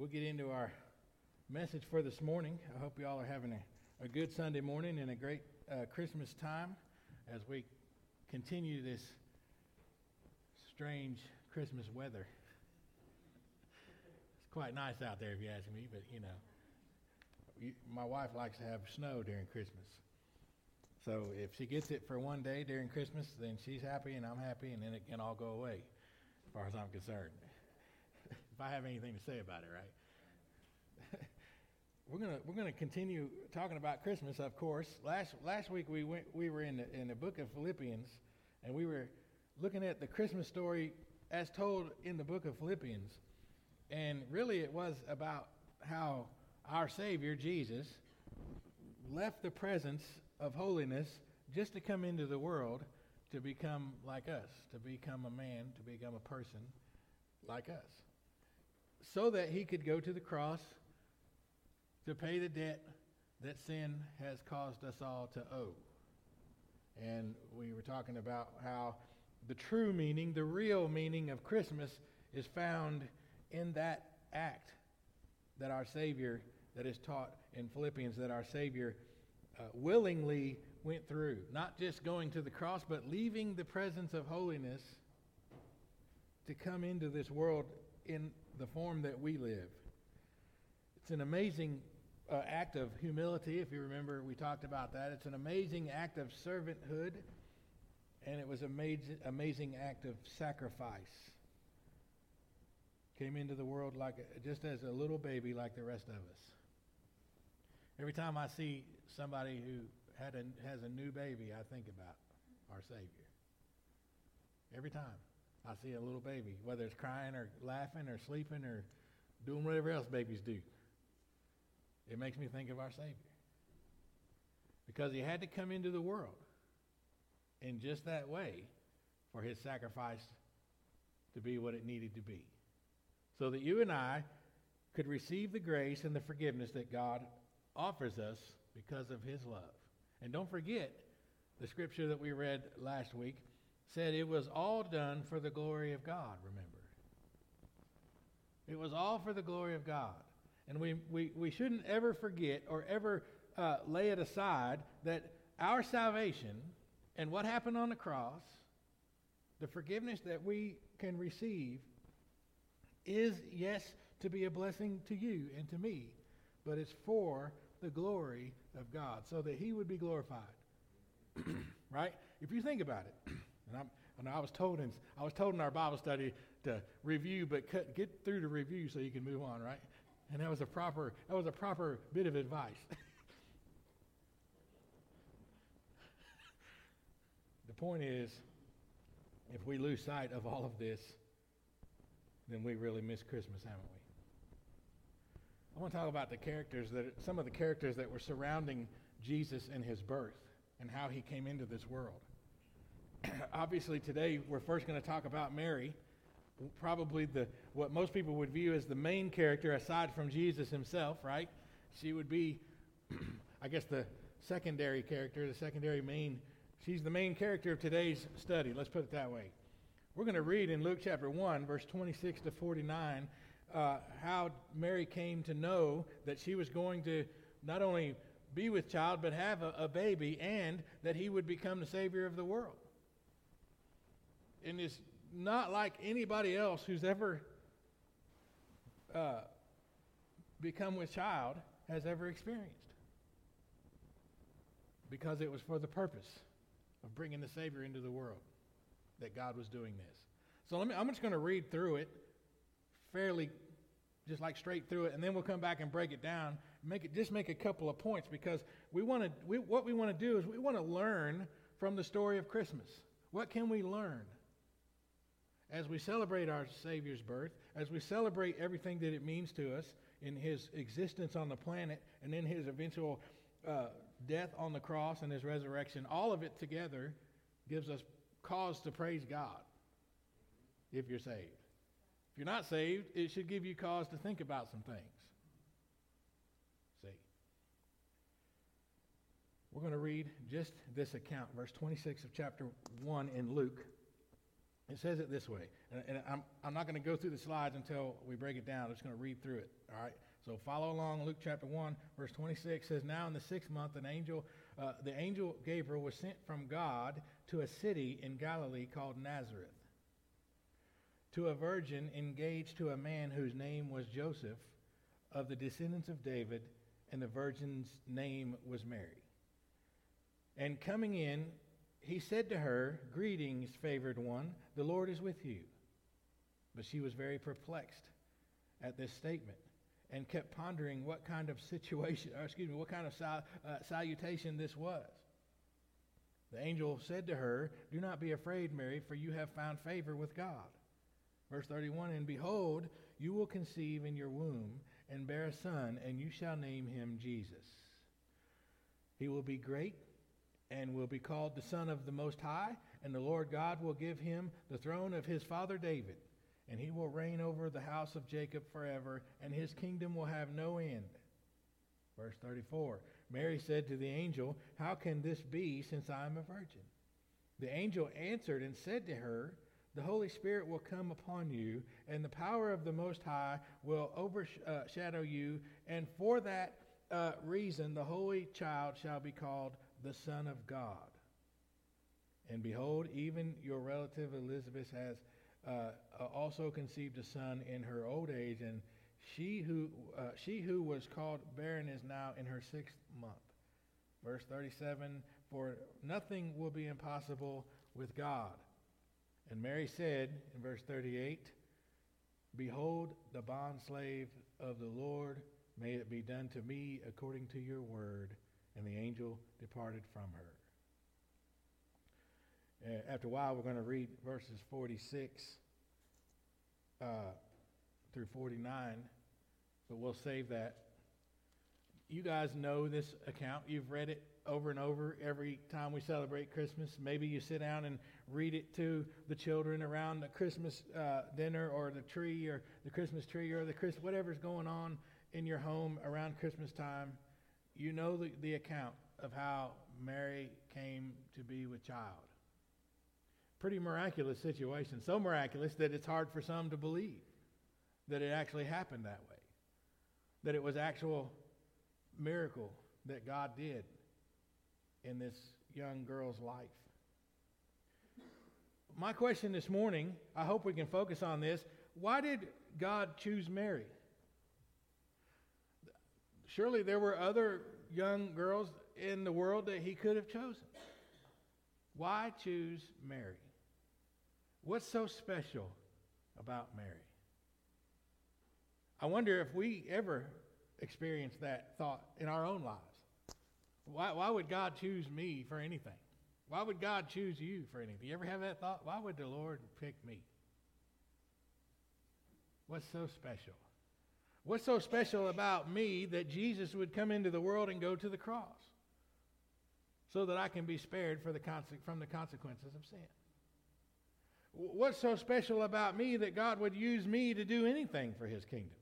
We'll get into our message for this morning. I hope you all are having a good Sunday morning and a great Christmas time as we continue this strange Christmas weather. It's quite nice out there if you ask me, but my wife likes to have snow during Christmas. So if she gets it for one day during Christmas, then she's happy and I'm happy, and then it can all go away as far as I'm concerned. If I have anything to say about it, right? We're gonna continue talking about Christmas, of course. Last week we were in the book of Philippians, and we were looking at the Christmas story as told in the book of Philippians, and really it was about how our Savior Jesus left the presence of holiness just to come into the world to become like us, to become a man, to become a person like us, so that he could go to the cross to pay the debt that sin has caused us all to owe. And we were talking about how the true meaning, the real meaning of Christmas is found in that act that our Savior, that is taught in Philippians, that our Savior willingly went through. Not just going to the cross, but leaving the presence of holiness to come into this world in the form that we live. It's an amazing act of humility. If you remember, we talked about that. It's an amazing act of servanthood, and it was an amazing act of sacrifice. Came into the world just as a little baby like the rest of us. Every time I see somebody who has a new baby, I think about our Savior. Every time I see a little baby, whether it's crying or laughing or sleeping or doing whatever else babies do, it makes me think of our Savior. Because he had to come into the world in just that way for his sacrifice to be what it needed to be. So that you and I could receive the grace and the forgiveness that God offers us because of his love. And don't forget, the scripture that we read last week said it was all done for the glory of God, remember. It was all for the glory of God. And we shouldn't ever forget or ever lay it aside that our salvation and what happened on the cross, the forgiveness that we can receive, is, yes, to be a blessing to you and to me, but it's for the glory of God, so that he would be glorified. Right? If you think about it, and I was told in our Bible study to review, but get through the review so you can move on, right? And that was a proper bit of advice. The point is, if we lose sight of all of this, then we really miss Christmas, haven't we? I want to talk about some of the characters that were surrounding Jesus and his birth and how he came into this world. Obviously, today we're first going to talk about Mary, probably what most people would view as the main character aside from Jesus himself, right? She would be, I guess, the secondary character, she's the main character of today's study. Let's put it that way. We're going to read in Luke chapter 1, verse 26 to 49, how Mary came to know that she was going to not only be with child, but have a baby, and that he would become the Savior of the world. And it's not like anybody else who's ever become with child has ever experienced. Because it was for the purpose of bringing the Savior into the world that God was doing this. So I'm just going to read through it fairly, just like straight through it, and then we'll come back and break it down, make a couple of points, because what we want to do is we want to learn from the story of Christmas. What can we learn as we celebrate our Savior's birth, as we celebrate everything that it means to us in his existence on the planet, and then his eventual death on the cross and his resurrection? All of it together gives us cause to praise God if you're saved. If you're not saved, it should give you cause to think about some things. See? We're going to read just this account, verse 26 of chapter 1 in Luke. It says it this way, and I'm not going to go through the slides until we break it down. I'm just going to read through it, all right? So follow along. Luke chapter 1, verse 26 says, "Now in the 6th month, the angel Gabriel was sent from God to a city in Galilee called Nazareth, to a virgin engaged to a man whose name was Joseph, of the descendants of David, and the virgin's name was Mary. And coming in, he said to her, 'Greetings, favored one, the Lord is with you.' But she was very perplexed at this statement, and kept pondering what kind of salutation this was. The angel said to her, 'Do not be afraid, Mary, for you have found favor with God.' Verse 31, 'And behold, you will conceive in your womb and bear a son, and you shall name him Jesus. He will be great and will be called the Son of the Most High, and the Lord God will give him the throne of his father David, and he will reign over the house of Jacob forever, and his kingdom will have no end.' Verse 34, Mary said to the angel, 'How can this be, since I am a virgin?' The angel answered and said to her, 'The Holy Spirit will come upon you, and the power of the Most High will overshadow you, and for that reason the Holy Child shall be called the Son of God. And behold, even your relative Elizabeth has also conceived a son in her old age, and she who was called barren is now in her 6th month.' Verse 37, 'For nothing will be impossible with God.' And Mary said in verse 38, 'Behold, the bondslave of the Lord, may it be done to me according to your word.' And the angel departed from her." After a while, we're going to read verses 46 through 49, but we'll save that. You guys know this account. You've read it over and over every time we celebrate Christmas. Maybe you sit down and read it to the children around the Christmas dinner, or the tree, or the Christmas tree, or whatever's going on in your home around Christmas time. You know the account of how Mary came to be with child. Pretty miraculous situation. So miraculous that it's hard for some to believe that it actually happened that way. That it was actual miracle that God did in this young girl's life. My question this morning, I hope we can focus on this. Why did God choose Mary? Surely there were other young girls in the world that he could have chosen. Why choose Mary? What's so special about Mary? I wonder if we ever experience that thought in our own lives. Why would God choose me for anything? Why would God choose you for anything? You ever have that thought? Why would the Lord pick me? What's so special? What's so special about me that Jesus would come into the world and go to the cross so that I can be spared from the consequences of sin? What's so special about me that God would use me to do anything for his kingdom?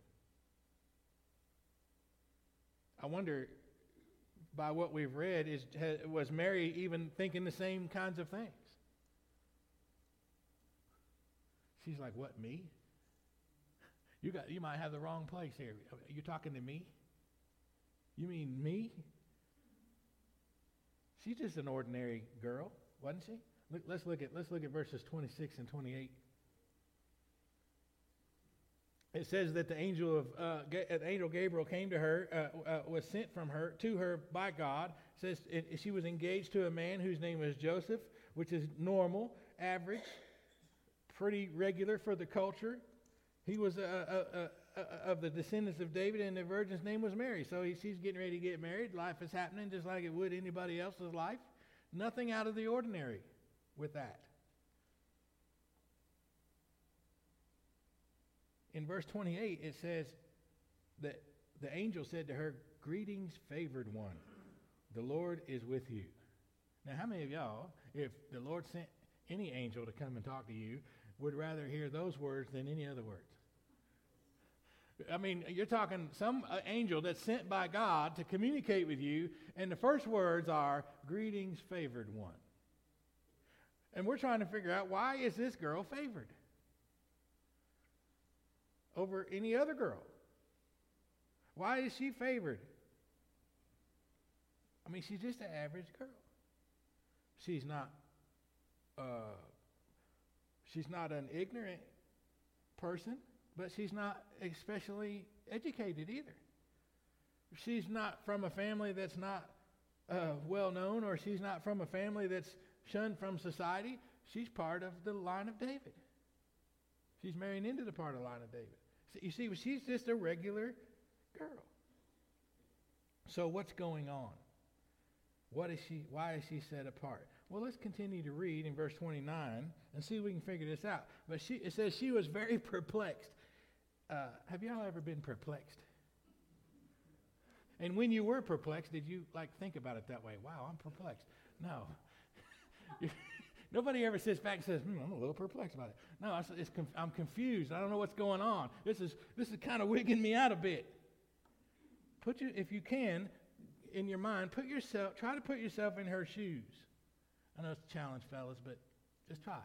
I wonder, by what we've read, was Mary even thinking the same kinds of things? She's like, "What, me? You might have the wrong place here. Are you talking to me? You mean me?" She's just an ordinary girl, wasn't she? Let's look at verses 26 and 28. It says that the angel Gabriel came to her, was sent from her to her by God. It says she was engaged to a man whose name was Joseph, which is normal, average, pretty regular for the culture. He was of the descendants of David, and the virgin's name was Mary. So she's getting ready to get married. Life is happening just like it would anybody else's life. Nothing out of the ordinary with that. In verse 28, it says that the angel said to her, "Greetings, favored one. The Lord is with you." Now, how many of y'all, if the Lord sent any angel to come and talk to you, would rather hear those words than any other words? I mean, you're talking some angel that's sent by God to communicate with you, and the first words are, "Greetings, favored one." And we're trying to figure out, why is this girl favored over any other girl? Why is she favored? I mean, she's just an average girl. She's not an ignorant person, but she's not especially educated either. She's not from a family that's not well known, or she's not from a family that's shunned from society. She's part of the line of David. She's marrying into the part of the line of David. So you see, she's just a regular girl. So what's going on? What is she? Why is she set apart? Well, let's continue to read in verse 29 and see if we can figure this out. But it says she was very perplexed. Have y'all ever been perplexed? And when you were perplexed, did you think about it that way? Wow, I'm perplexed. No. Nobody ever sits back and says, I'm a little perplexed about it. No, I'm confused. I don't know what's going on. This is kind of wigging me out a bit. If you can, in your mind, try to put yourself in her shoes. I know it's a challenge, fellas, but just try.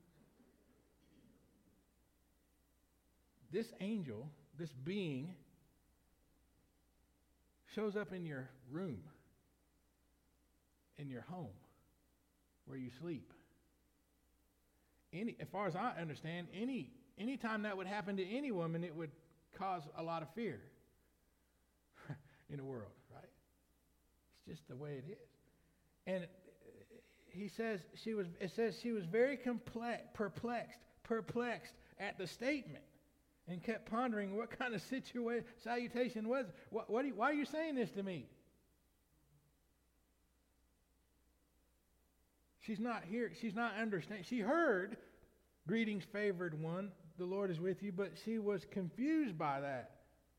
This angel, this being, shows up in your room, in your home, where you sleep. As far as I understand, any time that would happen to any woman, it would cause a lot of fear in the world, right? It's just the way it is. And it says she was very perplexed at the statement, and kept pondering what kind of salutation was. Why are you saying this to me? She's not here. She's not understanding. She heard, "Greetings, favored one, the Lord is with you," but she was confused by that.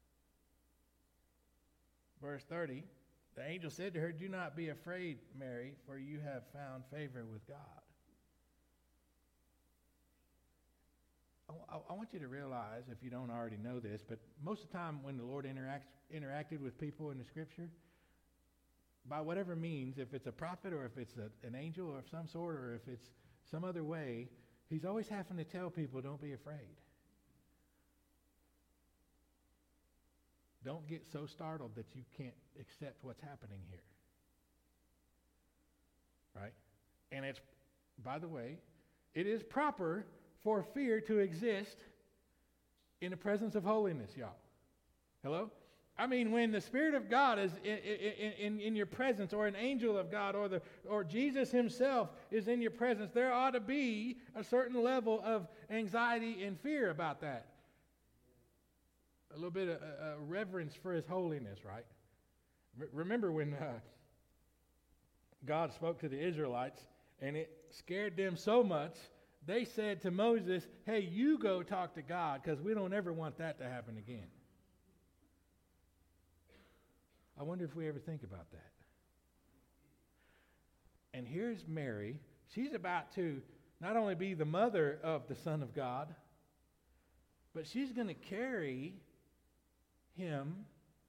Verse 30, the angel said to her, "Do not be afraid, Mary, for you have found favor with God." I want you to realize, if you don't already know this, but most of the time when the Lord interacted with people in the Scripture, by whatever means, if it's a prophet or if it's an angel of some sort or if it's some other way, he's always having to tell people, don't be afraid. Don't get so startled that you can't accept what's happening here. Right? And it's, by the way, it is proper for fear to exist in the presence of holiness, y'all. Hello? I mean, when the Spirit of God is in your presence, or an angel of God, or Jesus himself is in your presence, there ought to be a certain level of anxiety and fear about that. A little bit of reverence for his holiness, right? Remember when God spoke to the Israelites, and it scared them so much, they said to Moses, "Hey, you go talk to God, because we don't ever want that to happen again." I wonder if we ever think about that. And here's Mary. She's about to not only be the mother of the Son of God, but she's going to carry him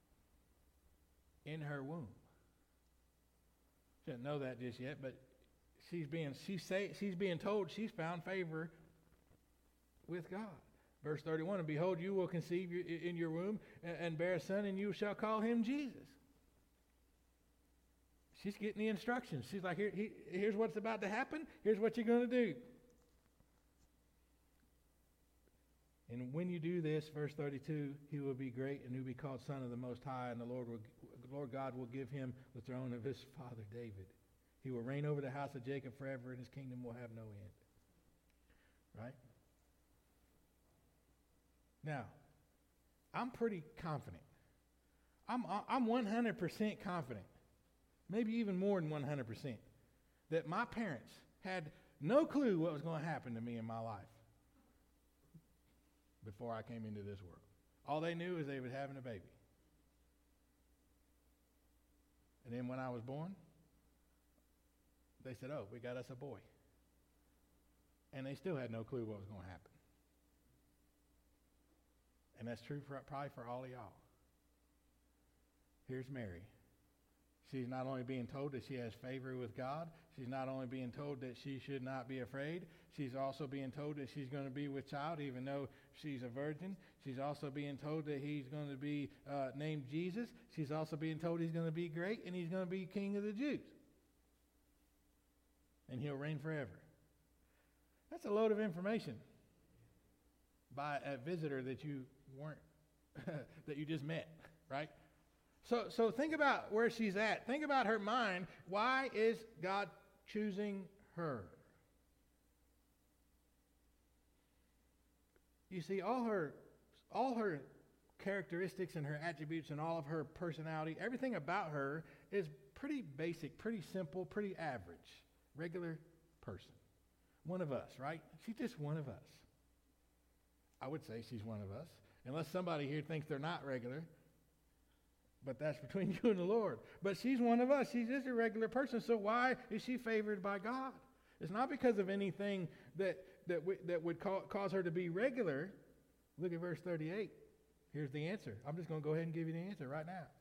in her womb. She doesn't know that just yet, but she's being told she's found favor with God. Verse 31, "And behold, you will conceive in your womb and bear a son, and you shall call him Jesus." She's getting the instructions. She's like, here's what's about to happen. Here's what you're going to do. "And when you do this," verse 32, "he will be great, and he will be called Son of the Most High, and the Lord God will give him the throne of his father David. He will reign over the house of Jacob forever, and his kingdom will have no end." Right? Now, I'm pretty confident. I'm 100% confident, maybe even more than 100%, that my parents had no clue what was going to happen to me in my life before I came into this world. All they knew is they was having a baby. And then when I was born, they said, "Oh, we got us a boy." And they still had no clue what was going to happen. And that's true probably for all of y'all. Here's Mary. She's not only being told that she has favor with God, she's not only being told that she should not be afraid, she's also being told that she's going to be with child even though she's a virgin. She's also being told that he's going to be named Jesus. She's also being told he's going to be great and he's going to be King of the Jews. And he'll reign forever. That's a load of information by a visitor that you weren't, that you just met, right? So think about where she's at. Think about her mind. Why is God choosing her? You see, all her characteristics and her attributes and all of her personality, everything about her is pretty basic, pretty simple, pretty average, regular person. One of us, right? She's just one of us. I would say she's one of us, unless somebody here thinks they're not regular. But that's between you and the Lord. But she's one of us. She's just a regular person. So why is she favored by God? It's not because of anything that would cause her to be regular. Look at verse 38. Here's the answer. I'm just going to go ahead and give you the answer right now.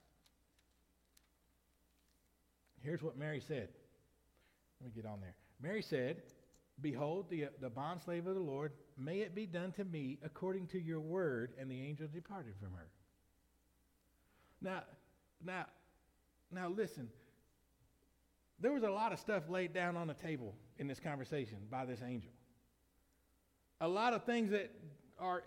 Here's what Mary said. Let me get on there. Mary said, "Behold, the bondslave of the Lord, may it be done to me according to your word." And the angel departed from her. Now listen. There was a lot of stuff laid down on the table in this conversation by this angel. A lot of things that are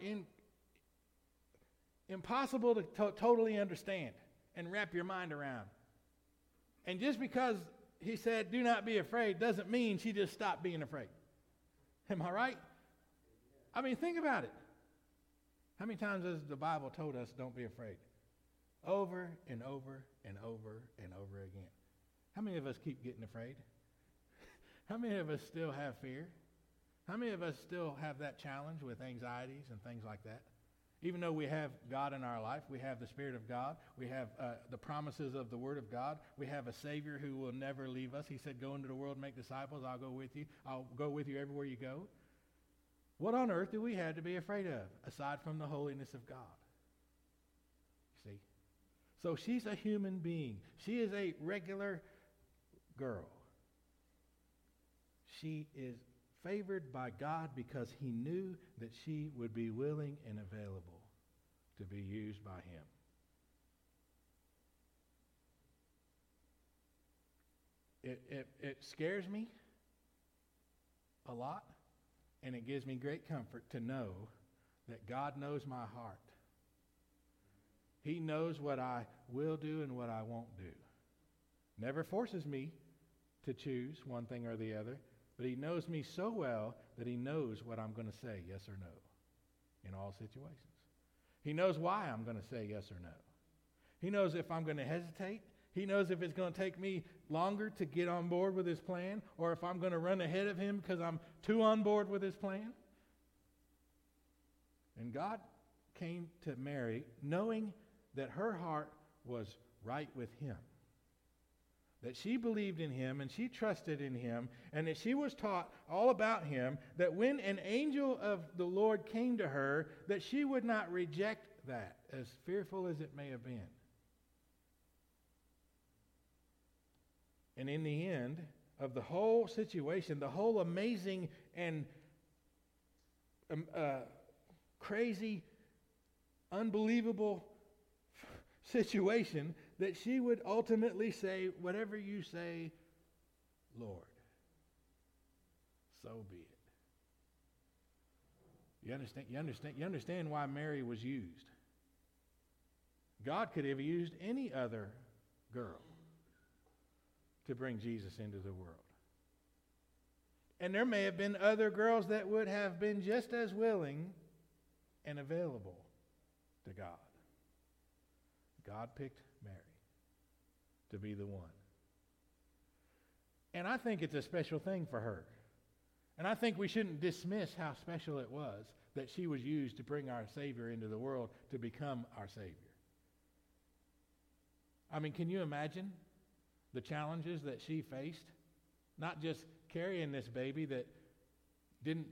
impossible to totally understand and wrap your mind around. And just because he said, "Do not be afraid," doesn't mean she just stopped being afraid. Am I right? I mean, think about it. How many times has the Bible told us don't be afraid? Over and over and over and over again. How many of us keep getting afraid? How many of us still have fear? How many of us still have that challenge with anxieties and things like that? Even though we have God in our life, we have the Spirit of God, we have the promises of the Word of God, we have a Savior who will never leave us. He said, "Go into the world and make disciples. I'll go with you. I'll go with you everywhere you go." What on earth do we have to be afraid of aside from the holiness of God? See? So she's a human being. She is a regular girl. She is favored by God because he knew that she would be willing and available to be used by him. It scares me a lot, and it gives me great comfort to know that God knows my heart. He knows what I will do and what I won't do. Never forces me to choose one thing or the other, but he knows me so well that he knows what I'm going to say, yes or no, in all situations. He knows why I'm going to say yes or no. He knows if I'm going to hesitate. He knows if it's going to take me longer to get on board with his plan, or if I'm going to run ahead of him because I'm too on board with his plan. And God came to Mary knowing that her heart was right with him, that she believed in him and she trusted in him, and that she was taught all about him, that when an angel of the Lord came to her, that she would not reject that, as fearful as it may have been. And in the end of the whole situation, the whole amazing and crazy, unbelievable situation, that she would ultimately say, "Whatever you say, Lord, so be it." You understand why Mary was used. God could have used any other girl to bring Jesus into the world. And there may have been other girls that would have been just as willing and available to God. God picked Mary to be the one. And I think it's a special thing for her. And I think we shouldn't dismiss how special it was that she was used to bring our Savior into the world, to become our Savior. I mean, can you imagine the challenges that she faced? Not just carrying this baby that didn't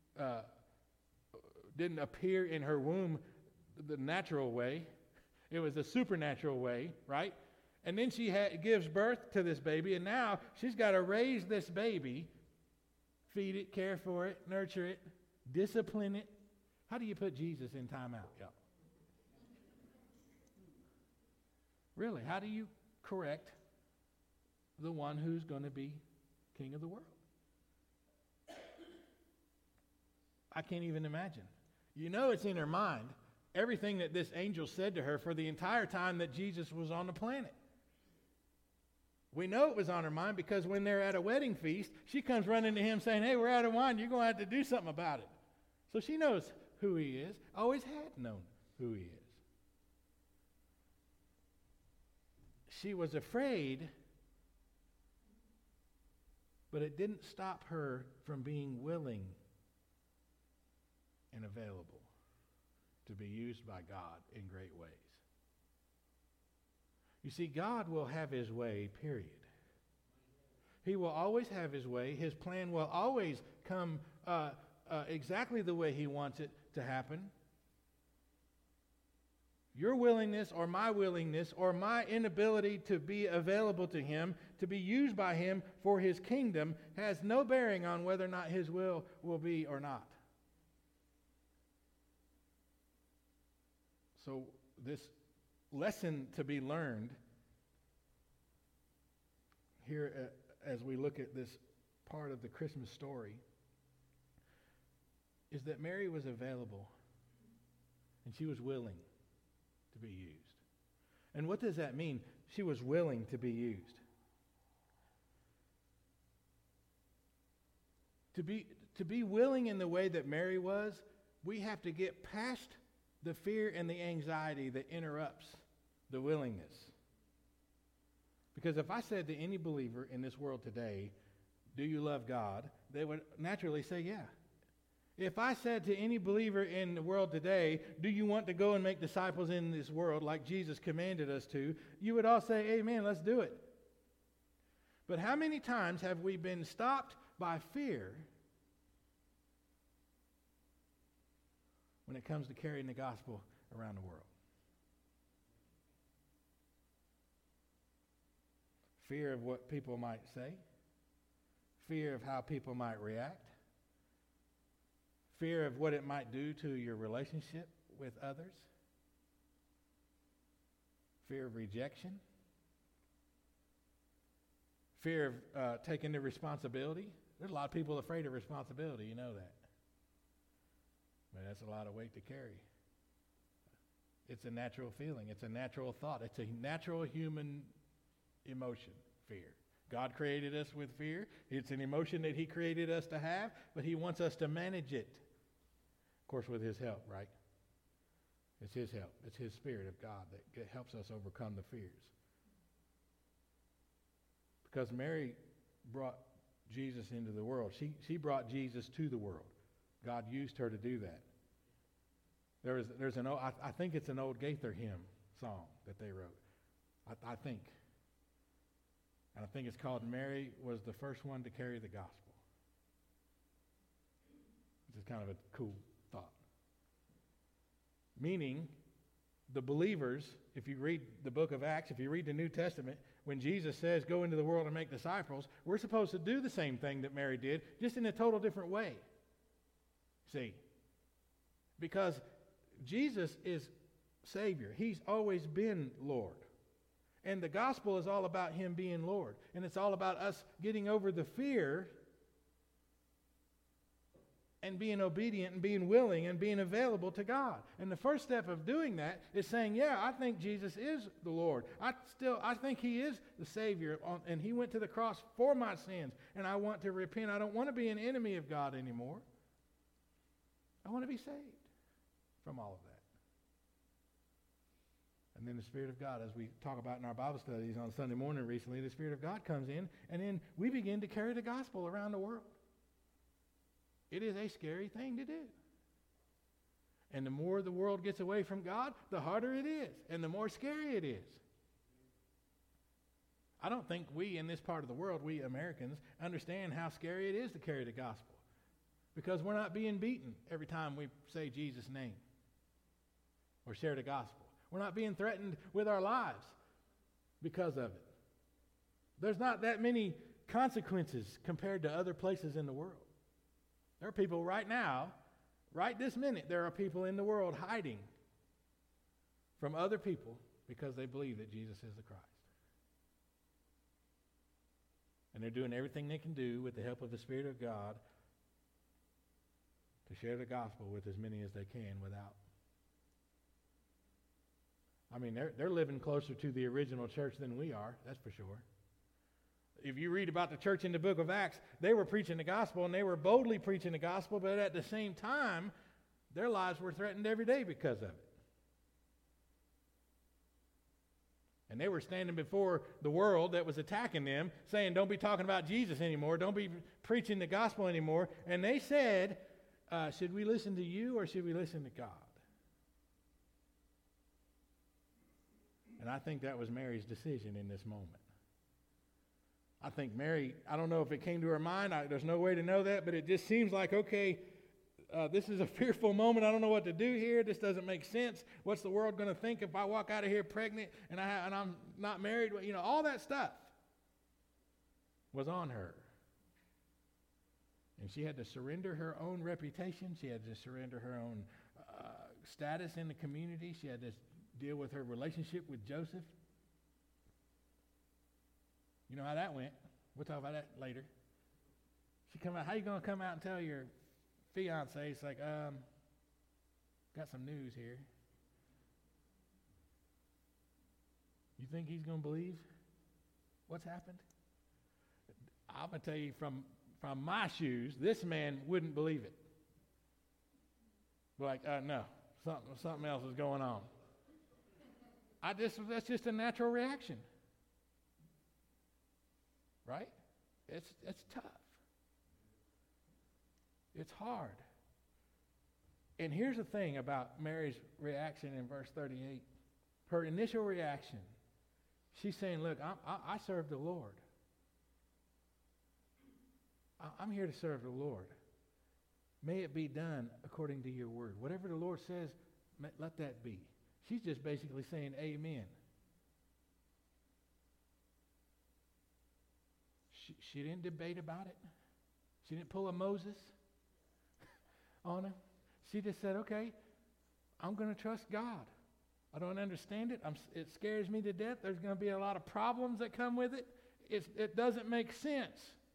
appear in her womb the natural way. It was a supernatural way, right? And then she gives birth to this baby, and now she's got to raise this baby, feed it, care for it, nurture it, discipline it. How do you put Jesus in timeout, y'all? Really, how do you correct the one who's going to be king of the world? I can't even imagine. You know it's in her mind, everything that this angel said to her for the entire time that Jesus was on the planet. We know it was on her mind because when they're at a wedding feast, she comes running to him saying, hey, we're out of wine. You're going to have to do something about it. So she knows who he is, always had known who he is. She was afraid, but it didn't stop her from being willing and available to be used by God in great ways. You see, God will have his way, period. He will always have his way. His plan will always come exactly the way he wants it to happen. Your willingness or my inability to be available to him, to be used by him for his kingdom, has no bearing on whether or not his will be or not. So this lesson to be learned here as we look at this part of the Christmas story is that Mary was available and she was willing to be used. And what does that mean? She was willing to be used. To be willing in the way that Mary was, we have to get past the fear and the anxiety that interrupts the willingness. Because if I said to any believer in this world today, do you love God? They would naturally say, yeah. If I said to any believer in the world today, do you want to go and make disciples in this world like Jesus commanded us to? You would all say, amen, let's do it. But how many times have we been stopped by fear when it comes to carrying the gospel around the world? Fear of what people might say, fear of how people might react, fear of what it might do to your relationship with others, fear of rejection, fear of taking the responsibility. There's a lot of people afraid of responsibility, you know that. But that's a lot of weight to carry. It's a natural feeling. It's a natural thought. It's a natural human emotion, fear. God created us with fear. It's an emotion that he created us to have, but he wants us to manage it. Of course, with his help, right? It's his help. It's his Spirit of God that helps us overcome the fears. Because Mary brought Jesus into the world. She brought Jesus to the world. God used her to do that. There's an old, I think it's an old Gaither hymn song that they wrote. I think. And I think it's called Mary Was the First One to Carry the Gospel. This is kind of a cool thought. Meaning, the believers, if you read the book of Acts, if you read the New Testament, when Jesus says, go into the world and make disciples, we're supposed to do the same thing that Mary did, just in a total different way. See? Because Jesus is Savior. He's always been Lord. And the gospel is all about him being Lord. And it's all about us getting over the fear and being obedient and being willing and being available to God. And the first step of doing that is saying, yeah, I think Jesus is the Lord. I think he is the Savior, and he went to the cross for my sins, and I want to repent. I don't want to be an enemy of God anymore. I want to be saved from all of that. And then the Spirit of God, as we talk about in our Bible studies on Sunday morning recently, the Spirit of God comes in, and then we begin to carry the gospel around the world. It is a scary thing to do. And the more the world gets away from God, the harder it is, and the more scary it is. I don't think we in this part of the world, we Americans, understand how scary it is to carry the gospel. Because we're not being beaten every time we say Jesus' name or share the gospel. We're not being threatened with our lives because of it. There's not that many consequences compared to other places in the world. There are people right now, right this minute, there are people in the world hiding from other people because they believe that Jesus is the Christ. And they're doing everything they can do with the help of the Spirit of God to share the gospel with as many as they can without. I mean, they're living closer to the original church than we are, that's for sure. If you read about the church in the book of Acts, they were preaching the gospel, and they were boldly preaching the gospel, but at the same time, their lives were threatened every day because of it. And they were standing before the world that was attacking them, saying, don't be talking about Jesus anymore, don't be preaching the gospel anymore. And they said, should we listen to you or should we listen to God? And I think that was Mary's decision in this moment. I think Mary, I don't know if it came to her mind. There's no way to know that, but it just seems like, okay, this is a fearful moment. I don't know what to do here. This doesn't make sense. What's the world going to think if I walk out of here pregnant and I'm not married? You know, all that stuff was on her. And she had to surrender her own reputation. She had to surrender her own status in the community. She had to deal with her relationship with Joseph. You know how that went. We'll talk about that later. She come out. How you going to come out and tell your fiance? It's like, got some news here. You think he's going to believe what's happened? I'm going to tell you from my shoes, this man wouldn't believe it. Like, no, something else is going on. That's just a natural reaction. Right? It's tough. It's hard. And here's the thing about Mary's reaction in verse 38. Her initial reaction, she's saying, look, I serve the Lord. I'm here to serve the Lord. May it be done according to your word. Whatever the Lord says, let that be. She's just basically saying amen. She didn't debate about it. She didn't pull a Moses on him. She just said, okay, I'm going to trust God. I don't understand it. It scares me to death. There's going to be a lot of problems that come with it. It doesn't make sense.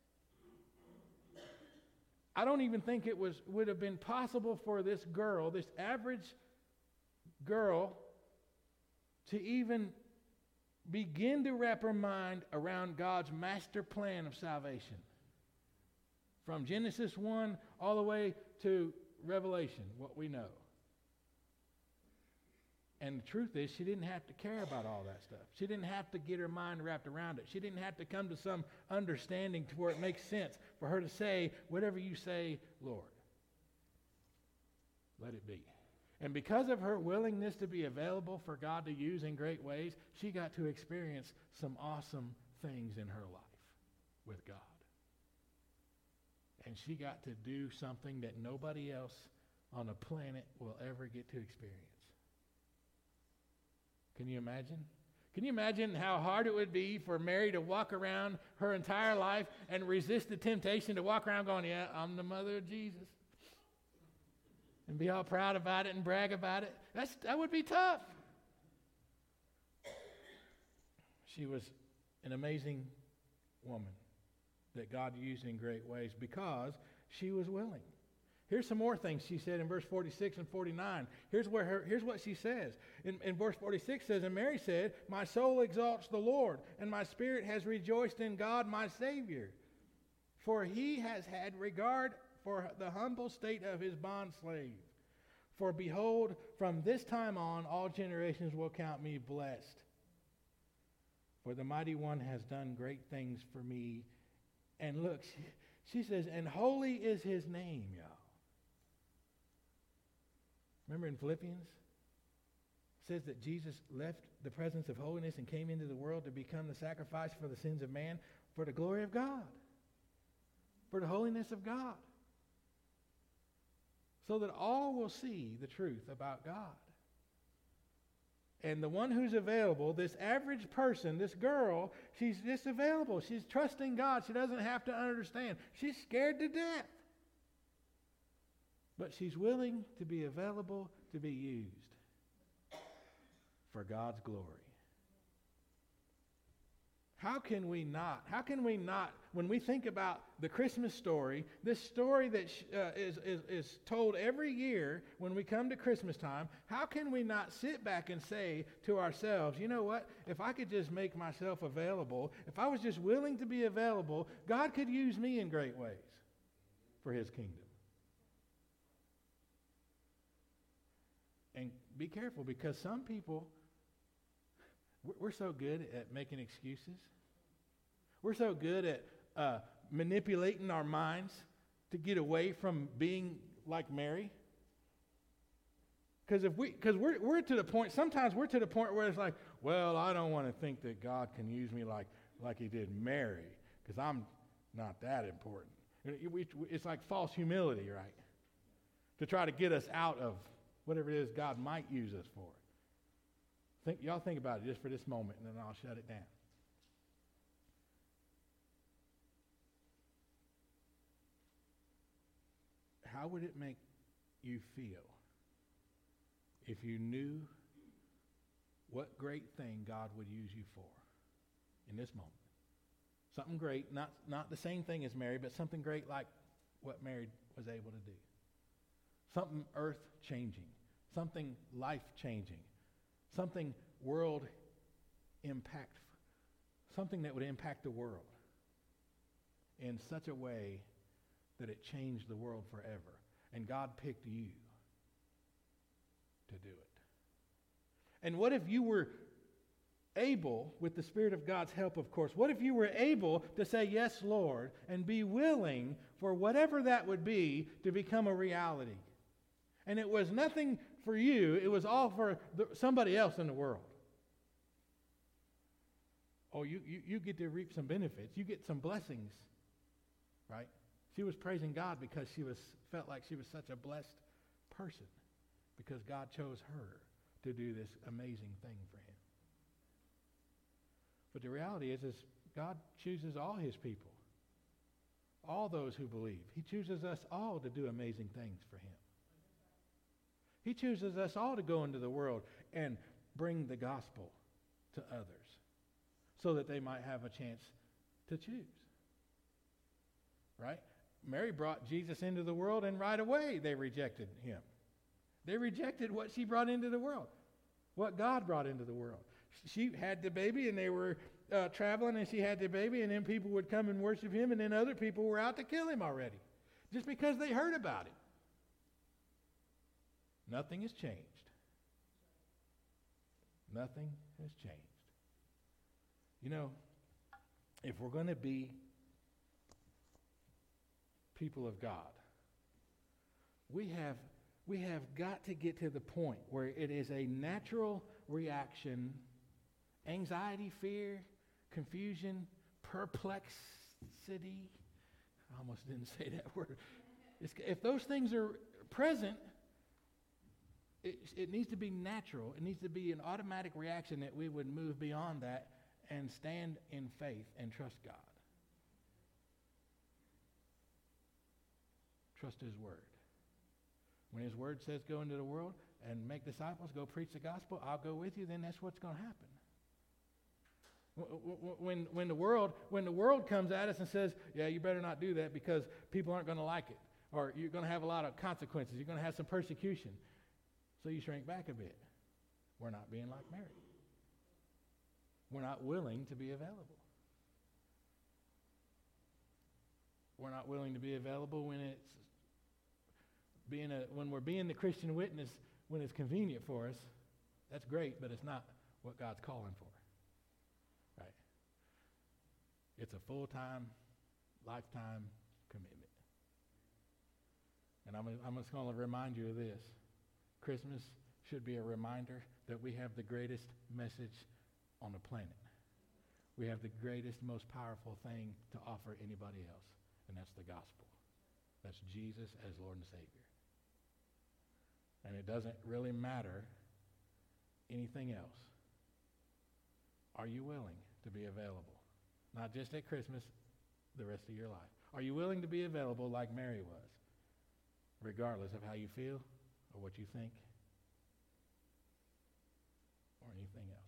I don't even think it would have been possible for this girl, this average girl, to even begin to wrap her mind around God's master plan of salvation. From Genesis 1 all the way to Revelation, what we know. And the truth is, she didn't have to care about all that stuff. She didn't have to get her mind wrapped around it. She didn't have to come to some understanding to where it makes sense for her to say, whatever you say, Lord, let it be. And because of her willingness to be available for God to use in great ways, she got to experience some awesome things in her life with God. And she got to do something that nobody else on the planet will ever get to experience. Can you imagine? Can you imagine how hard it would be for Mary to walk around her entire life and resist the temptation to walk around going, yeah, I'm the mother of Jesus. And be all proud about it and brag about it. That would be tough. She was an amazing woman that God used in great ways because she was willing. Here's some more things she said in verse 46 and 49. Here's what she says. In verse 46 says, and Mary said, my soul exalts the Lord, and my spirit has rejoiced in God my Savior. For he has had regard for the humble state of his bondslave. For behold, from this time on, all generations will count me blessed. For the Mighty One has done great things for me. And look, she says, and holy is his name, y'all. Remember in Philippians? It says that Jesus left the presence of holiness and came into the world to become the sacrifice for the sins of man, for the glory of God, for the holiness of God, so that all will see the truth about God. And the one who's available, this average person, this girl, she's just available. She's trusting God. She doesn't have to understand. She's scared to death. But she's willing to be available to be used for God's glory. How can we not, when we think about the Christmas story, this story that is told every year when we come to Christmas time, how can we not sit back and say to ourselves, you know what, if I could just make myself available, if I was just willing to be available, God could use me in great ways for His kingdom. And be careful, because some people, we're so good at making excuses. We're so good at manipulating our minds to get away from being like Mary. Because we're to the point, sometimes we're to the point where it's like, well, I don't want to think that God can use me like He did Mary, because I'm not that important. It's like false humility, right? To try to get us out of whatever it is God might use us for. Y'all think about it just for this moment, and then I'll shut it down. How would it make you feel if you knew what great thing God would use you for in this moment? Something great, not the same thing as Mary, but something great like what Mary was able to do. Something earth-changing, something life-changing, something world impact, something that would impact the world in such a way that it changed the world forever. And God picked you to do it. And what if you were able, with the Spirit of God's help, of course, what if you were able to say, yes, Lord, and be willing for whatever that would be to become a reality? And it was nothing for you, it was all for somebody else in the world. Oh, you get to reap some benefits. You get some blessings, right? She was praising God because she felt like she was such a blessed person, because God chose her to do this amazing thing for Him. But the reality is God chooses all His people, all those who believe. He chooses us all to do amazing things for Him. He chooses us all to go into the world and bring the gospel to others so that they might have a chance to choose. Right? Mary brought Jesus into the world, and right away they rejected Him. They rejected what she brought into the world, what God brought into the world. She had the baby, and they were traveling, and she had the baby, and then people would come and worship Him, and then other people were out to kill Him already, just because they heard about Him. Nothing has changed. Nothing has changed. You know, if we're going to be people of God, we have got to get to the point where it is a natural reaction, anxiety, fear, confusion, perplexity. I almost didn't say that word. If those things are present, it needs to be natural. It needs to be an automatic reaction that we would move beyond that and stand in faith and trust God. Trust His Word. When His Word says go into the world and make disciples, go preach the gospel, I'll go with you, then that's what's going to happen. When the world comes at us and says, yeah, you better not do that because people aren't going to like it, or you're going to have a lot of consequences, you're going to have some persecution, so you shrink back a bit. We're not being like Mary. We're not willing to be available. We're not willing to be available when we're being the Christian witness when it's convenient for us. That's great, but it's not what God's calling for. Right? It's a full-time, lifetime commitment. And I'm just going to remind you of this. Christmas should be a reminder that we have the greatest message on the planet. We have the greatest, most powerful thing to offer anybody else, and that's the gospel. That's Jesus as Lord and Savior. And it doesn't really matter anything else? Are you willing to be available? Not just at Christmas, the rest of your life. Are you willing to be available like Mary was, regardless of how you feel or what you think or anything else?